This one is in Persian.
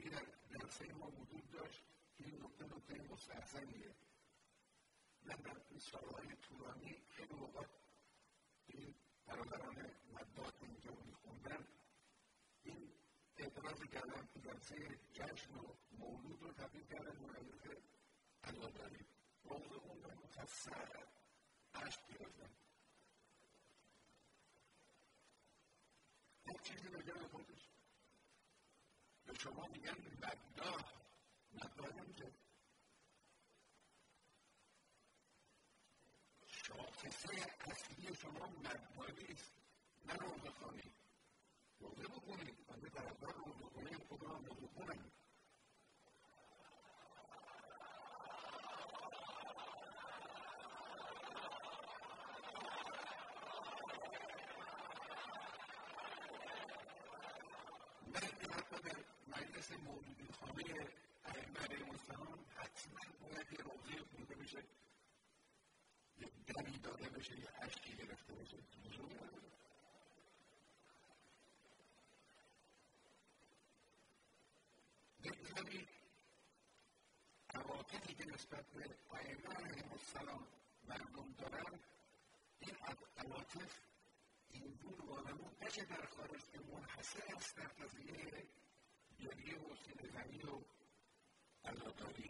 که در جلسه ما وجود داشت که این نکته مستحسنیه. من در این سالهای طولانی خیلی اوقات این برادران مدات اینجا میخوندن این اعتراض کردن که جلسه جشن و مولود رو تبدیل کردن به مجلس عزاداری. موضوع خوندن مفصل اشک گرفتن. یک چیزی به جای خودش به شما میگن مداح نمیشه. شاخصه اصلی شما مداری است، نه روزخوانی. روزه بکنید، من به طرفدار روزخوانی خود را روزه کنم. مجلس مولودی خانه ائمه علیهم السلام حتما باید یه روزه خونده بشه، یه دمی داده بشه، یه اشکی گرفته بشه. بگذارید عواطفی که نسبت به ائمه علیهم السلام مردم دارن، این عواطف اینجور وانمود نشه در خارج که منحصر است در قضیه گریه و سینه‌زنی و عزاداری.